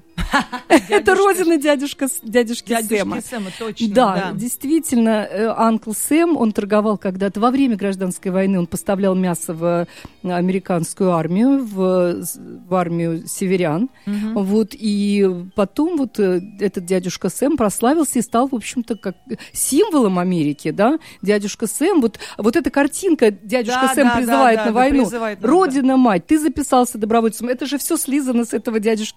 Это родина дядюшка, дядюшки, дядюшки Сэма. Сэма, точно. Да, да. действительно, Анкл Сэм, он торговал когда-то во время гражданской войны, он поставлял мясо в американскую армию, в, в армию северян. Угу. Вот, и потом вот этот дядюшка Сэм прославился и стал, в общем-то, как символом Америки, да. Дядюшка Сэм, вот, вот эта картинка, дядюшка да, Сэм да, призывает да, на да, войну. Призывает, Родина, да. мать, ты записался добровольцем. Это же все слизано с этого дядюшки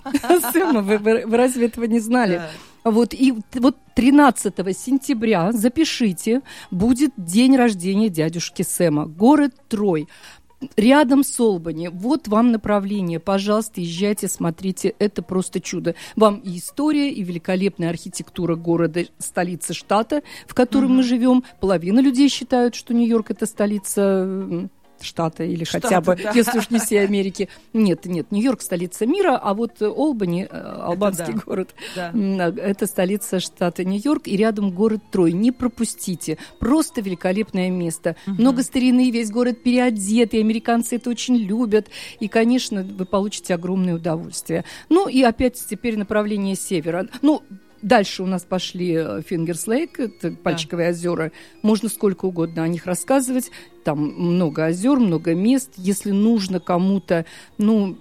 Сэма, вы, вы, вы разве этого не знали? Да. Вот, и вот тринадцатого сентября, запишите, будет день рождения дядюшки Сэма. Город Трой. Рядом с Олбани. Вот вам направление. Пожалуйста, езжайте, смотрите. Это просто чудо. Вам и история, и великолепная архитектура города, столицы штата, в котором mm-hmm. мы живем. Половина людей считают, что Нью-Йорк – это столица... штата или Штаты, хотя бы, да. если уж не всей Америки. Нет, нет, Нью-Йорк столица мира, а вот Олбани, албанский это да. город, да. это столица штата Нью-Йорк, и рядом город Трой. Не пропустите. Просто великолепное место. Угу. Много старины, весь город переодет, и американцы это очень любят. И, конечно, вы получите огромное удовольствие. Ну, и опять теперь направление севера. Ну, дальше у нас пошли Фингерс Лейк, это Пальчиковые да. озера. Можно сколько угодно о них рассказывать. Там много озер, много мест. Если нужно кому-то, ну,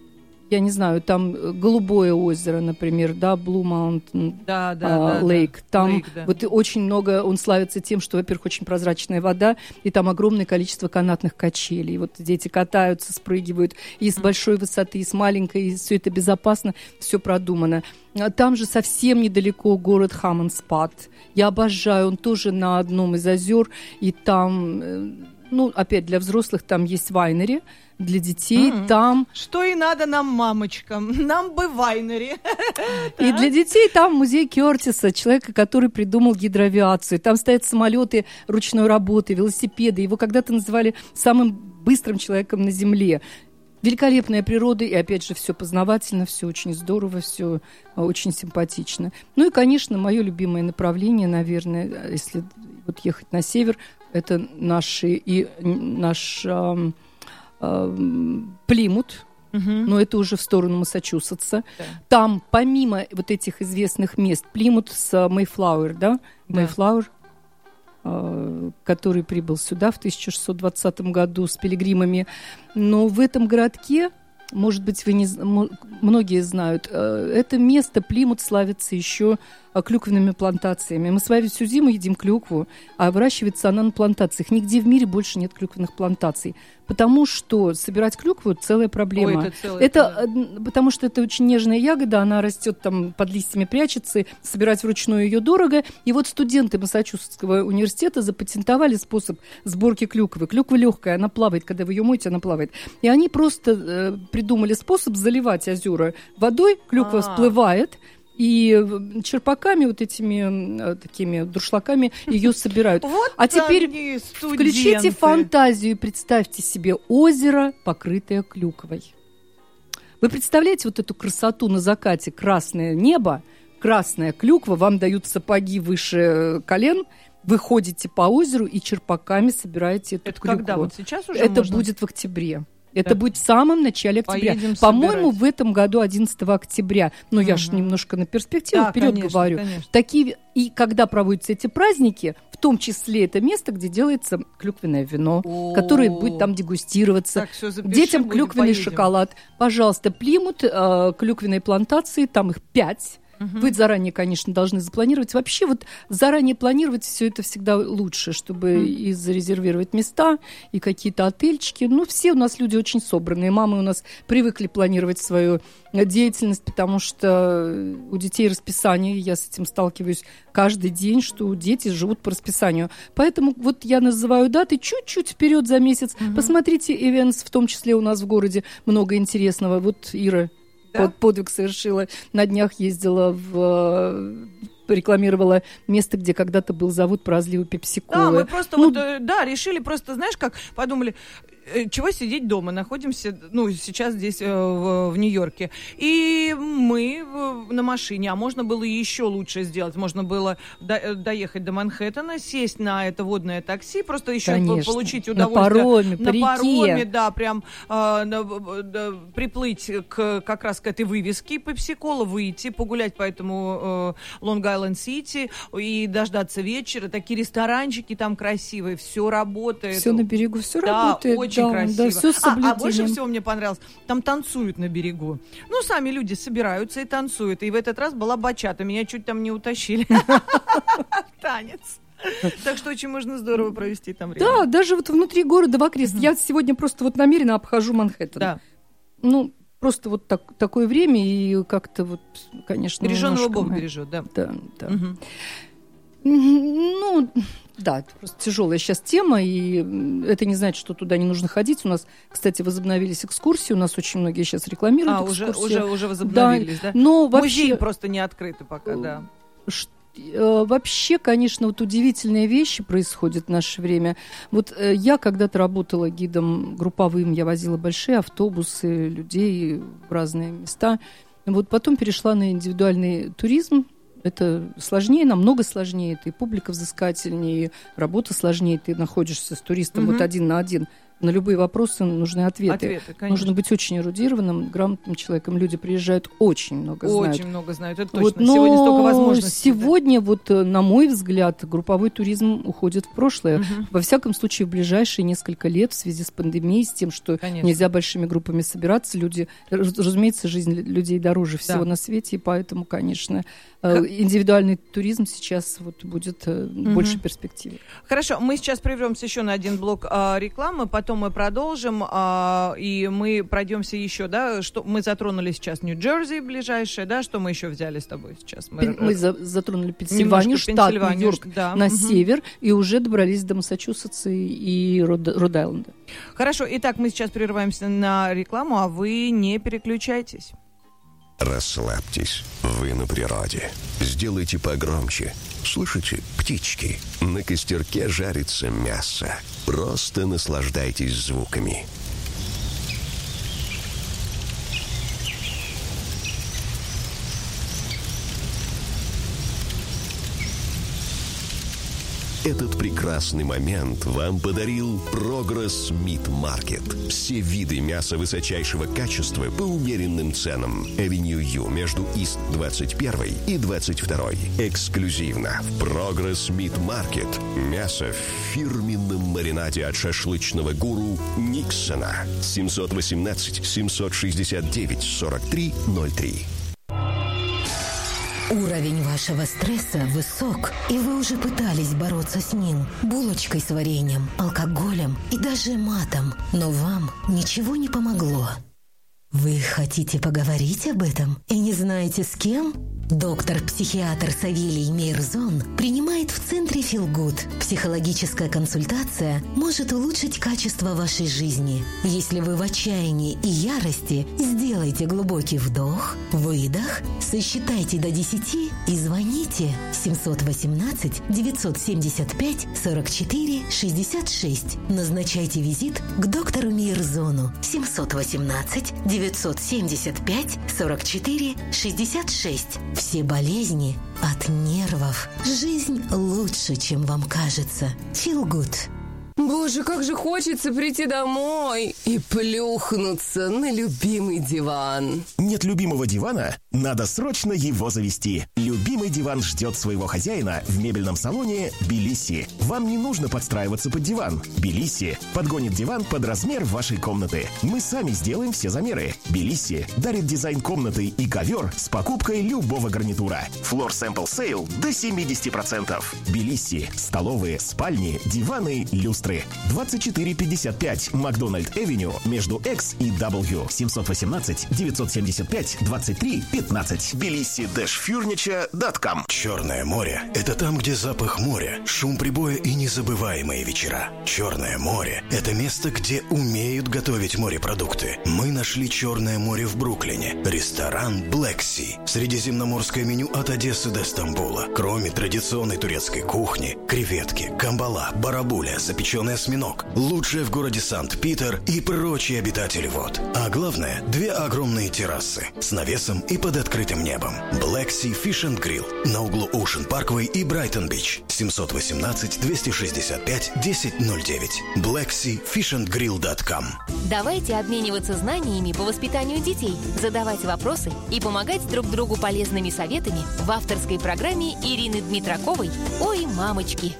я не знаю, там Голубое озеро, например, да, Blue Mountain да, да, uh, да, Lake. Да. Там Lake, да. вот очень много, он славится тем, что, во-первых, очень прозрачная вода, и там огромное количество канатных качелей. Вот дети катаются, спрыгивают и с mm. большой высоты, и с маленькой, и все это безопасно, все продумано. Там же совсем недалеко город Хаммонспад. Я обожаю, он тоже на одном из озер, и там, ну, опять для взрослых там есть вайнери, для детей mm-hmm. там... Что и надо нам, мамочкам. Нам бы вайнери. И для детей там музей Кёртиса, человека, который придумал гидроавиацию. Там стоят самолеты ручной работы, велосипеды. Его когда-то называли самым быстрым человеком на Земле. Великолепная природа, и опять же все познавательно, все очень здорово, все очень симпатично. Ну и, конечно, мое любимое направление, наверное, если вот ехать на север, это наши и наш э, э, Плимут, угу. но это уже в сторону Массачусетса. Да. Там, помимо вот этих известных мест, Плимут с Мейфлауэр, да, да. Мейфлауэр, э, который прибыл сюда в тысяча шестьсот двадцатом году с пилигримами, но в этом городке, может быть, вы не, многие знают, это место, Плимут, славится еще клюквенными плантациями. Мы с вами всю зиму едим клюкву, а выращивается она на плантациях. Нигде в мире больше нет клюквенных плантаций. Потому что собирать клюкву – целая проблема. Ой, это целая, это, да. Потому что это очень нежная ягода, она растет там под листьями, прячется, собирать вручную ее дорого. И вот студенты Массачусетского университета запатентовали способ сборки клюквы. Клюква легкая, она плавает, когда вы ее моете, она плавает. И они просто э, придумали способ заливать озера водой, клюква А-а-а. всплывает, и черпаками, вот этими такими дуршлаками ее собирают. Вот а теперь включите фантазию и представьте себе озеро, покрытое клюквой. Вы представляете вот эту красоту на закате? Красное небо, красная клюква, вам дают сапоги выше колен, вы ходите по озеру и черпаками собираете эту Это клюкву. Когда? Вот сейчас уже Это можно? Будет в октябре. Это да. будет в самом начале октября. Поедем По-моему, собирать. В этом году одиннадцатого октября. Но угу. я же немножко на перспективу да, вперед конечно, говорю. Конечно. Такие, и когда проводятся эти праздники, в том числе это место, где делается клюквенное вино, О-о-о. которое будет там дегустироваться. Так, всё, запиши, детям будет, клюквенный поедем. шоколад. Пожалуйста, Плимут, э, клюквенные плантации, там их пять. Угу. Вы заранее, конечно, должны запланировать. Вообще вот заранее планировать все это всегда лучше, чтобы угу. и зарезервировать места, и какие-то отельчики. Ну, все у нас люди очень собранные. Мамы у нас привыкли планировать свою деятельность, потому что у детей расписание, я с этим сталкиваюсь каждый день, что дети живут по расписанию. Поэтому вот я называю даты чуть-чуть вперед за месяц. Угу. Посмотрите ивентс, в том числе у нас в городе много интересного. Вот Ира да? под, подвиг совершила. На днях ездила в... рекламировала место, где когда-то был завод по разливу пепси-колы. Да, мы просто ну, вот, да, решили просто, знаешь, как подумали, чего сидеть дома, находимся, ну, сейчас здесь э, в, в Нью-Йорке, и мы в, на машине, а можно было еще лучше сделать, можно было до, доехать до Манхэттена, сесть на это водное такси, просто еще Конечно. получить удовольствие. На пароме, на по пароме, реке. да, прям э, на, да, приплыть к, как раз к этой вывеске пепси-кола, выйти, погулять по этому э, Лонг-Айленд-Сити и дождаться вечера, такие ресторанчики там красивые, все работает. Все на берегу, все да, работает. Очень да, красиво. Да, все с а, а больше всего мне понравилось, там танцуют на берегу. Ну, сами люди собираются и танцуют. И в этот раз была бачата. Меня чуть там не утащили. Танец. Так что очень можно здорово провести там время. Да, даже вот внутри города, в окрест. Я сегодня просто вот намеренно обхожу Манхэттен. Да. Ну, просто вот так, такое время и как-то вот, конечно... Береженого Бог мы... бережет, да. Да, да. Ну... Да, это просто тяжелая сейчас тема, и это не значит, что туда не нужно ходить. У нас, кстати, возобновились экскурсии, у нас очень многие сейчас рекламируют а, уже, экскурсии. уже, уже возобновились, да? да? Но музеи вообще... просто не открыты пока, да. Вообще, конечно, вот удивительные вещи происходят в наше время. Вот э, я когда-то работала гидом групповым, я возила большие автобусы, людей в разные места. Вот потом перешла на индивидуальный туризм. Это сложнее, намного сложнее. Ты публика взыскательнее, и работа сложнее. Ты находишься с туристом угу. вот один на один. На любые вопросы нужны ответы. Ответы, нужно быть очень эрудированным, грамотным человеком. Люди приезжают, очень много знают. Очень много знают, это точно. Вот, но сегодня столько возможностей. Сегодня, да? вот, на мой взгляд, групповой туризм уходит в прошлое. Угу. Во всяком случае, в ближайшие несколько лет в связи с пандемией, с тем, что Конечно. Нельзя большими группами собираться, люди, разумеется, жизнь людей дороже всего да. на свете, и поэтому, конечно, как... индивидуальный туризм сейчас вот будет угу. больше перспективы. Хорошо, мы сейчас прервемся еще на один блок а, рекламы, потом мы продолжим, а, и мы пройдемся еще, да, что мы затронули сейчас Нью-Джерси ближайшее, да, что мы еще взяли с тобой сейчас? Мы, мы за, затронули Пенсильванию, штат Пенсильванию, Нью-Йорк да. на угу. север, и уже добрались до Массачусетса и Род-Айленда. Хорошо, итак, мы сейчас прерываемся на рекламу, а вы не переключайтесь. Расслабьтесь, вы на природе. Сделайте погромче. Слышите, птички? На костерке жарится мясо. Просто наслаждайтесь звуками. Этот прекрасный момент вам подарил Progress Meat Market. Все виды мяса высочайшего качества по умеренным ценам. Avenue U между East двадцать первой и двадцать второй. Эксклюзивно в Progress Meat Market. Мясо в фирменном маринаде от шашлычного гуру Никсона. семьсот восемнадцать семьсот шестьдесят девять сорок три ноль три. Уровень вашего стресса высок, и вы уже пытались бороться с ним булочкой с вареньем, алкоголем и даже матом, но вам ничего не помогло. Вы хотите поговорить об этом и не знаете с кем? Доктор-психиатр Савелий Мейерзон принимает в центре Feel Good. Психологическая консультация может улучшить качество вашей жизни. Если вы в отчаянии и ярости, сделайте глубокий вдох, выдох, сосчитайте до десяти и звоните семьсот восемнадцать девятьсот семьдесят пять сорок четыре шестьдесят шесть. Назначайте визит к доктору Мейерзону семьсот восемнадцать девятьсот семьдесят пять сорок четыре шестьдесят шесть. Все болезни от нервов. Жизнь лучше, чем вам кажется. Feel Good. Боже, как же хочется прийти домой и плюхнуться на любимый диван. Нет любимого дивана? Надо срочно его завести. Любимый диван ждет своего хозяина в мебельном салоне Белисси. Вам не нужно подстраиваться под диван. Белисси подгонит диван под размер вашей комнаты. Мы сами сделаем все замеры. Белисси дарит дизайн комнаты и ковер с покупкой любого гарнитура. Floor Sample Sale до семьдесят процентов. Белисси. Столовые, спальни, диваны, люстры. двадцать четыре пятьдесят пять Макдональд Эвеню между X и W. семьсот восемнадцать девятьсот семьдесят пять двадцать три пятнадцать. белисси фурничер точка ком. Черное море – это там, где запах моря, шум прибоя и незабываемые вечера. Черное море – это место, где умеют готовить морепродукты. Мы нашли Черное море в Бруклине. Ресторан Black Sea. Средиземноморское меню от Одессы до Стамбула. Кроме традиционной турецкой кухни, креветки, камбала, барабуля, запеченный осьминог, лучшее в городе Санкт-Питер и прочие обитатели вод. А главное, две огромные террасы с навесом и под открытым небом. Black Sea Fish and Grill на углу Ocean Parkway и Брайтон-Бич. семьсот восемнадцать двести шестьдесят пять десять ноль девять. блэк си фиш энд грилл точка ком. Давайте обмениваться знаниями по воспитанию детей, задавать вопросы и помогать друг другу полезными советами в авторской программе Ирины Дмитраковой «Ой, мамочки».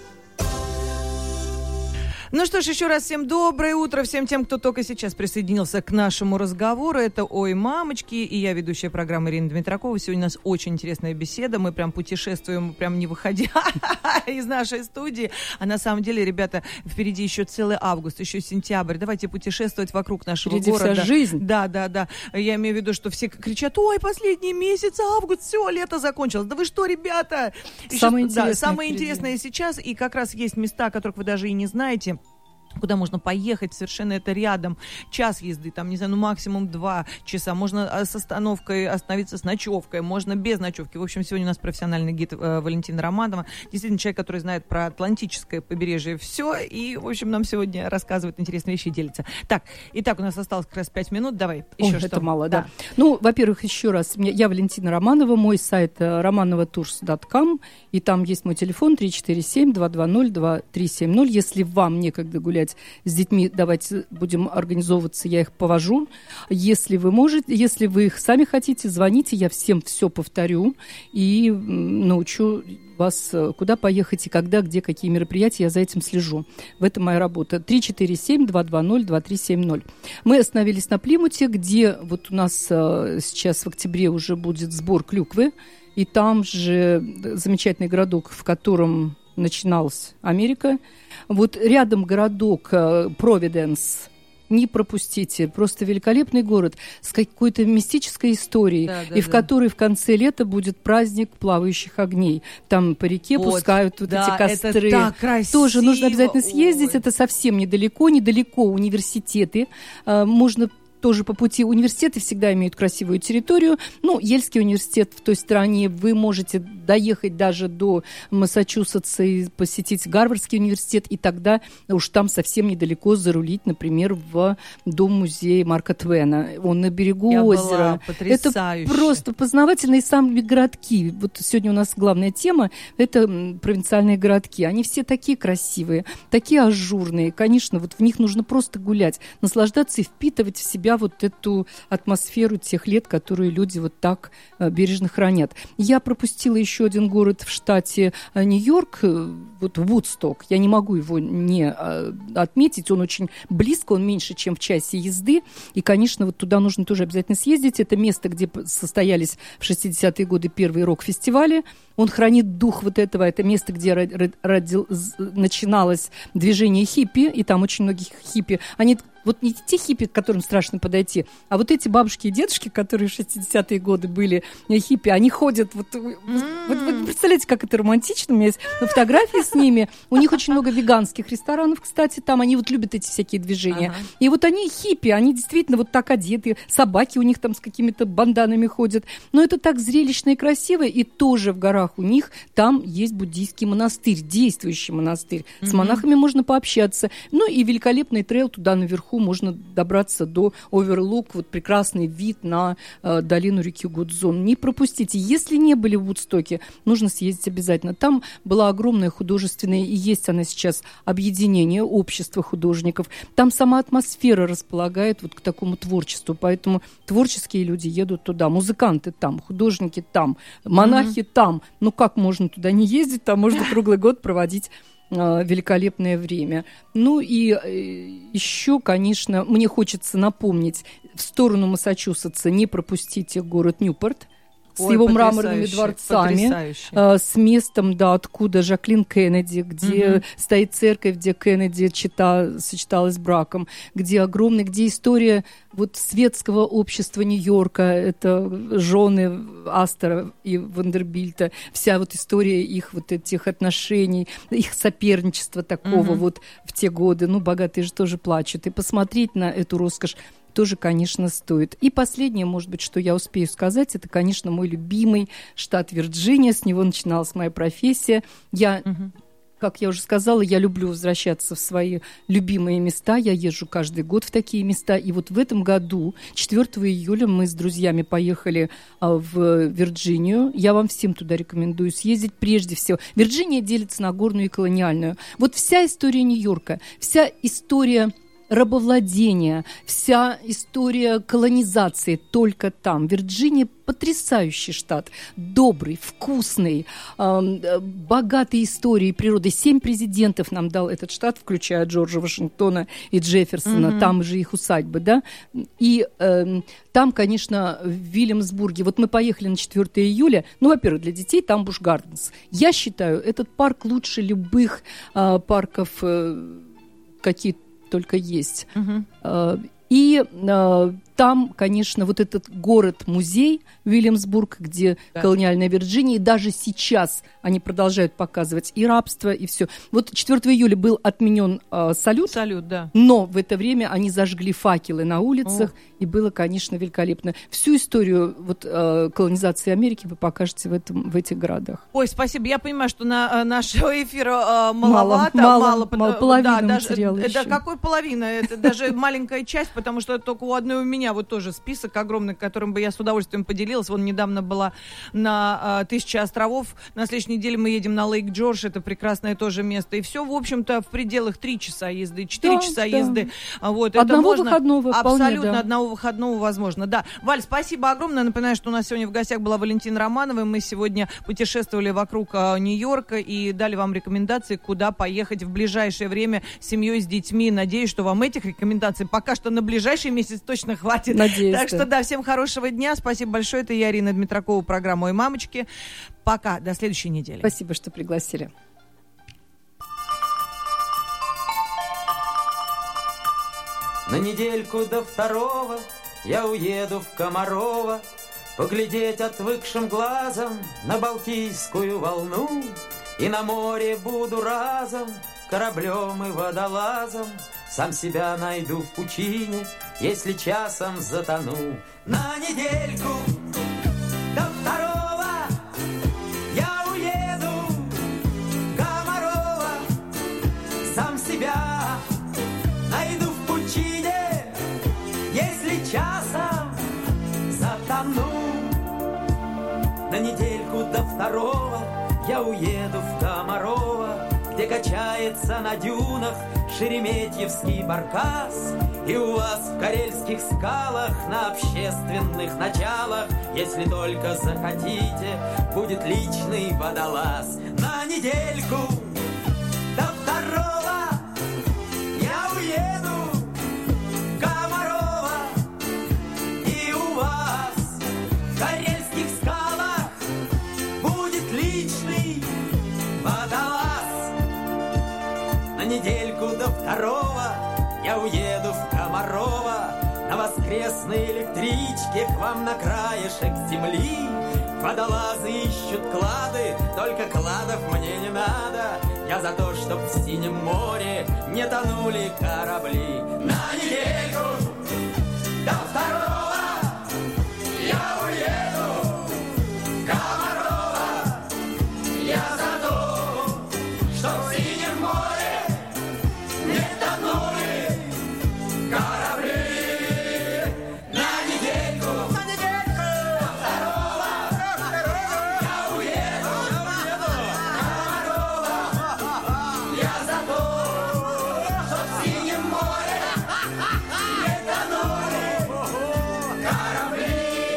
Ну что ж, еще раз всем доброе утро, всем тем, кто только сейчас присоединился к нашему разговору. Это «Ой, мамочки», и я ведущая программы Ирина Дмитракова. Сегодня у нас очень интересная беседа, мы прям путешествуем, прям не выходя из нашей студии. А на самом деле, ребята, впереди еще целый август, еще сентябрь. Давайте путешествовать вокруг нашего впереди города. Вся жизнь. Да, да, да. Я имею в виду, что все кричат: ой, последний месяц, август, все, лето закончилось. Да вы что, ребята? Самое сейчас, интересное, да, самое интересное сейчас, и как раз есть места, о которых вы даже и не знаете, куда можно поехать, совершенно это рядом, час езды, там, не знаю, ну, максимум два часа, можно с остановкой остановиться с ночевкой, можно без ночевки. В общем, сегодня у нас профессиональный гид э, Валентина Романова, действительно человек, который знает про Атлантическое побережье все, и, в общем, нам сегодня рассказывает интересные вещи и делится. Так, итак, у нас осталось как раз пять минут, давай, еще Ой, что? Это мало, да. да. Ну, во-первых, еще раз, я Валентина Романова, мой сайт романова турс точка ком, и там есть мой телефон три четыре семь два два ноль два три семь ноль, если вам некогда гулять с детьми, давайте будем организовываться, я их повожу. Если вы можете, если вы их сами хотите, звоните, я всем все повторю и научу вас, куда поехать и когда, где, какие мероприятия, я за этим слежу. В этом моя работа. три четыре семь два два ноль два три семь ноль. Мы остановились на Плимуте, где вот у нас сейчас в октябре уже будет сбор клюквы, и там же замечательный городок, в котором начиналась Америка. Вот рядом городок Провиденс. Не пропустите. Просто великолепный город с какой-то мистической историей, да, да, и в да. которой в конце лета будет праздник плавающих огней. Там по реке вот, пускают вот да, эти костры. Это так красиво. Тоже нужно обязательно съездить. Ой. Это совсем недалеко. Недалеко университеты. Можно тоже по пути. Университеты всегда имеют красивую территорию. Ну, Ельский университет в той стороне, вы можете доехать даже до Массачусетса и посетить Гарвардский университет, и тогда уж там совсем недалеко зарулить, например, в дом-музей Марка Твена. Он на берегу Я озера. была, потрясающе. Это просто познавательные сами городки. Вот сегодня у нас главная тема – это провинциальные городки. Они все такие красивые, такие ажурные. Конечно, вот в них нужно просто гулять, наслаждаться и впитывать в себя вот эту атмосферу тех лет, которые люди вот так э, бережно хранят. Я пропустила еще один город в штате э, Нью-Йорк, э, вот Вудсток. Я не могу его не э, отметить. Он очень близко, он меньше, чем в часе езды. И, конечно, вот туда нужно тоже обязательно съездить. Это место, где состоялись в шестидесятые годы первые рок-фестивали. Он хранит дух вот этого. Это место, где родил, начиналось движение хиппи, и там очень многие хиппи. Они вот не те хиппи, к которым страшно подойти, а вот эти бабушки и дедушки, которые в шестидесятые годы были хиппи, они ходят, вот, mm. вот, вот представляете, как это романтично, у меня есть фотографии с ними, у них очень много веганских ресторанов, кстати, там они вот любят эти всякие движения, ага. И вот они хиппи, они действительно вот так одеты, собаки у них там с какими-то банданами ходят, но это так зрелищно и красиво, и тоже в горах у них там есть буддийский монастырь, действующий монастырь, mm-hmm. с монахами можно пообщаться, ну и великолепный трейл туда наверху можно добраться до Оверлук, вот прекрасный вид на э, долину реки Гудзон. Не пропустите. Если не были в Вудстоке, нужно съездить обязательно. Там была огромная художественная, и есть она сейчас, объединение, общество художников. Там сама атмосфера располагает вот к такому творчеству, поэтому творческие люди едут туда, музыканты там, художники там, монахи mm-hmm. там. Ну как можно туда не ездить? Там можно круглый год проводить великолепное время. Ну и э, еще, конечно, мне хочется напомнить, в сторону Массачусетса не пропустите город Ньюпорт с Ой, его мраморными дворцами, э, с местом, да, откуда Жаклин Кеннеди, где угу. стоит церковь, где Кеннеди чета, сочеталась с браком, где огромный, где история вот светского общества Нью-Йорка, это жены Астера и Вандербильта, вся вот история их вот этих отношений, их соперничества такого угу. вот в те годы, ну, богатые же тоже плачут, и посмотреть на эту роскошь тоже, конечно, стоит. И последнее, может быть, что я успею сказать, это, конечно, мой любимый штат Вирджиния. С него начиналась моя профессия. Я, угу. как я уже сказала, я люблю возвращаться в свои любимые места. Я езжу каждый год в такие места. И вот в этом году, четвёртого июля, мы с друзьями поехали а, в Вирджинию. Я вам всем туда рекомендую съездить прежде всего. Вирджиния делится на горную и колониальную. Вот вся история Нью-Йорка, вся история рабовладения, вся история колонизации только там. Вирджиния потрясающий штат, добрый, вкусный, э, богатый историей природы. Семь президентов нам дал этот штат, включая Джорджа Вашингтона и Джефферсона, mm-hmm. там же их усадьбы, да. И э, там, конечно, в Вильямсбурге, вот мы поехали на четвёртого июля, ну, во-первых, для детей там Буш Гарденс. Я считаю, этот парк лучше любых э, парков, э, какие только есть. Uh-huh. И э, там, конечно, вот этот город-музей Вильямсбург, где да. колониальная Вирджиния, и даже сейчас они продолжают показывать и рабство, и все. Вот четвёртого июля был отменен э, салют, салют да. но в это время они зажгли факелы на улицах, О. и было, конечно, великолепно. Всю историю вот, э, колонизации Америки вы покажете в, этом, в этих городах. Ой, спасибо. Я понимаю, что на нашего эфира э, маловато. Мало, мало, мало, мало половина да, материала даже, еще. Да, какой половина? Это даже маленькая часть, потому что только у одной у меня вот тоже список огромный, которым бы я с удовольствием поделилась. Вон недавно была на а, Тысяче островов. На следующей неделе мы едем на Лейк Джордж. Это прекрасное тоже место. И все, в общем-то, в пределах три часа езды, четыре да, часа да. езды. Вот, одного это можно, выходного вполне, абсолютно да. одного выходного возможно. Да. Валь, спасибо огромное. Напоминаю, что у нас сегодня в гостях была Валентина Романова. Мы сегодня путешествовали вокруг а, Нью-Йорка и дали вам рекомендации, куда поехать в ближайшее время с семьей, с детьми. Надеюсь, что вам этих рекомендаций пока что на ближайший месяц точно хватит. Надеюсь, так что, да, всем хорошего дня. Спасибо большое. Это я, Ирина Дмитракова, программа «Ой, мамочки». Пока. До следующей недели. Спасибо, что пригласили. На недельку до второго я уеду в Комарово поглядеть отвыкшим глазом на Балтийскую волну. И на море буду разом кораблем и водолазом Сам себя найду в пучине, если часом затону. На недельку до второго я уеду Комарова. Сам себя найду в пучине, если часом затону. На недельку до второго я уеду в Комарова, где качается на дюнах шереметьевский баркас. И у вас в карельских скалах на общественных началах, если только захотите, будет личный водолаз. На недельку до второго я уеду в Комарова, и у вас в карельских скалах будет личный водолаз. На недельку до второго я уеду в Комарова на воскресной электричке к вам на краешек земли. Водолазы ищут клады, только кладов мне не надо. Я за то, чтоб в синем море не тонули корабли. На недельку до второго я уеду в Комарова. Я за то, чтоб в синем море не тонули корабли. На недельку, на недельку до второго я уеду в Комарова. Я за то, чтоб в синем море не тонули корабли.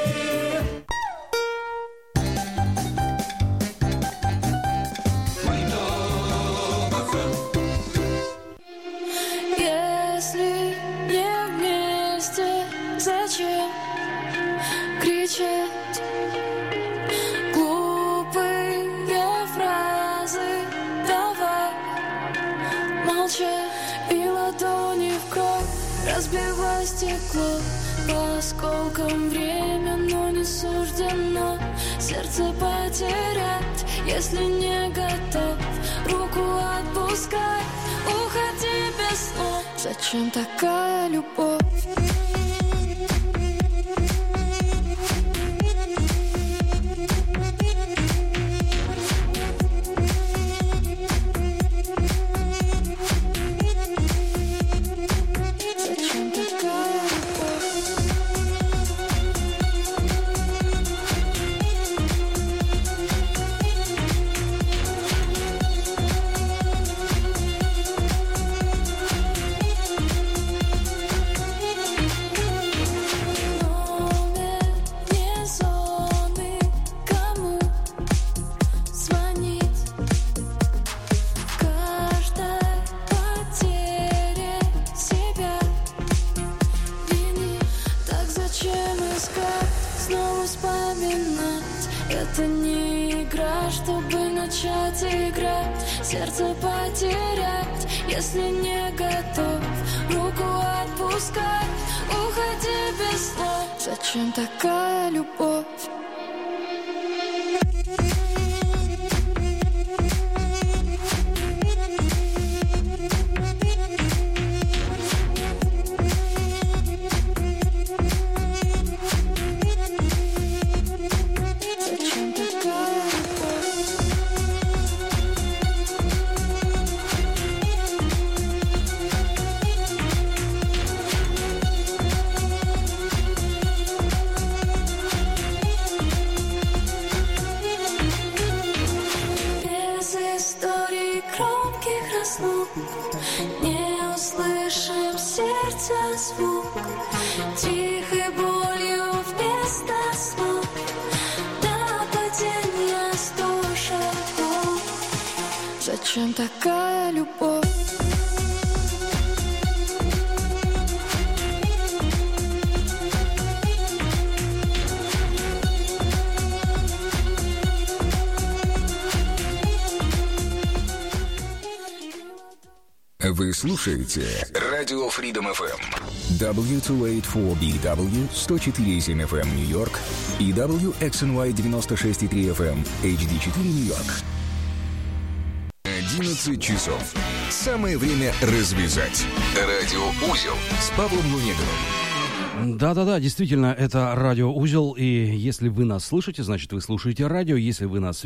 Если не вместе, зачем кричать глупые фразы? Давай молчать и ладони в кровь, разбивай стекло по осколкам. Время, но не суждено сердце потерять. Если не готов, руку отпускай, уходи без слов. Зачем такая любовь? Зачем такая это не игра, чтобы начать играть, сердце потерять. Если не готов, руку отпускай, уходи без слов. Зачем такая любовь? Не услышим сердца звук, тихой болью вместо слов, до падения сто шагов. Зачем такая любовь? Вы слушаете Радио Freedom эф эм, дабл ю двести восемьдесят четыре би дабл ю, сто четыре и семь эф эм Нью-Йорк и дабл ю икс эн уай девяносто шесть и три эф эм эйч ди четыре Нью-Йорк. одиннадцать часов. Самое время развязать. Радиоузел с Павлом Лунегиным. Да-да-да, действительно, это радиоузел, и если вы нас слышите, значит, вы слушаете радио, если вы нас